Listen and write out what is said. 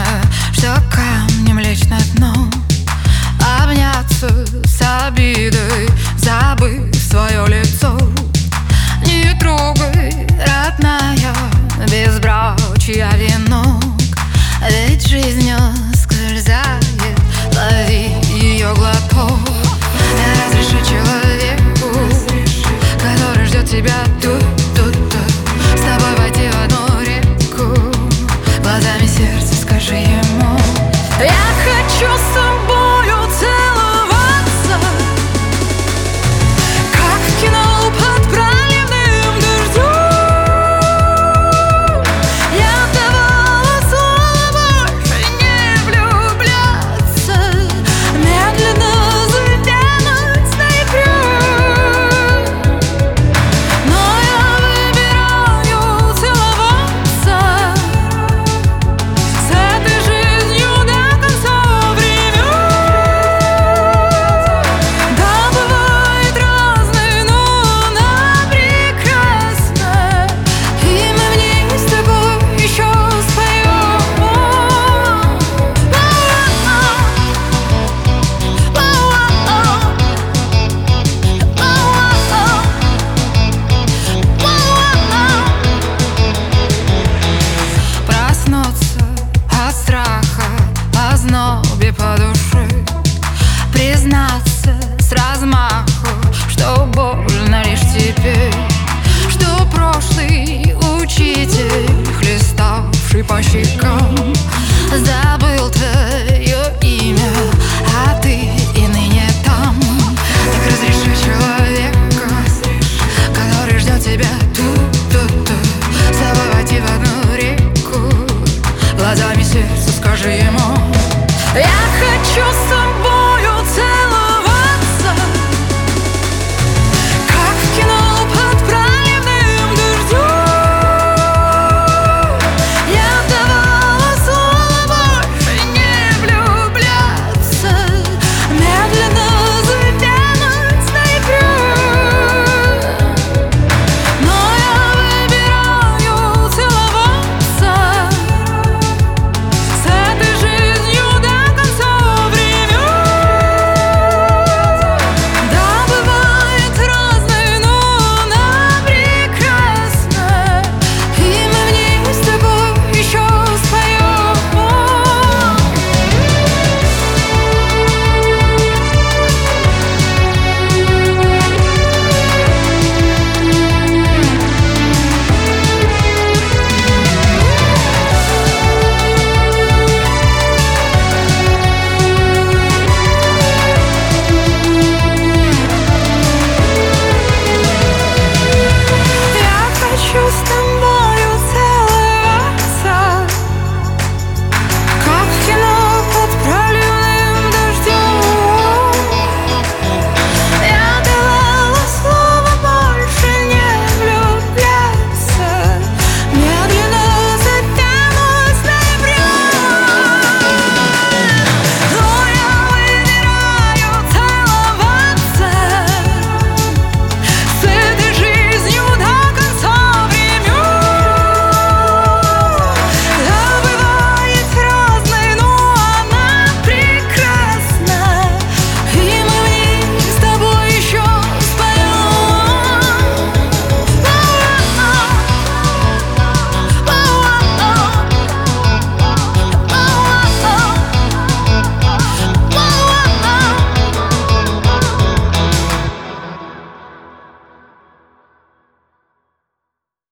время, что камнем лечь на дно, обняться с обидой, забыв свое лицо. Не трогай, родная, безбрачия венок, ведь жизнь скользает, лови ее глоток. Разреши человеку, который ждет тебя тут, с тобой войти в одну реку, глазами сердца скажи ему: я хочу с тобою целоваться, как в кино под проливным дождем. Я давала слово больше не влюбляться, медленно заденуть ноябрем. Но я выбираю целоваться с этой жизнью до конца времен. Да, бывает разной, но она прекрасна, и мы в ней с тобой еще споем. Проснуться от страха, ознобе по душе, признаться с размаху, что больно лишь теперь, что прошлый учитель, хлеставший по щекам, забыл твое имя, а ты и ныне там. Так разреши человека, который ждет тебя тут, с тобой войти в одну реку, глазами сердца скажи ему: я хочу с тобой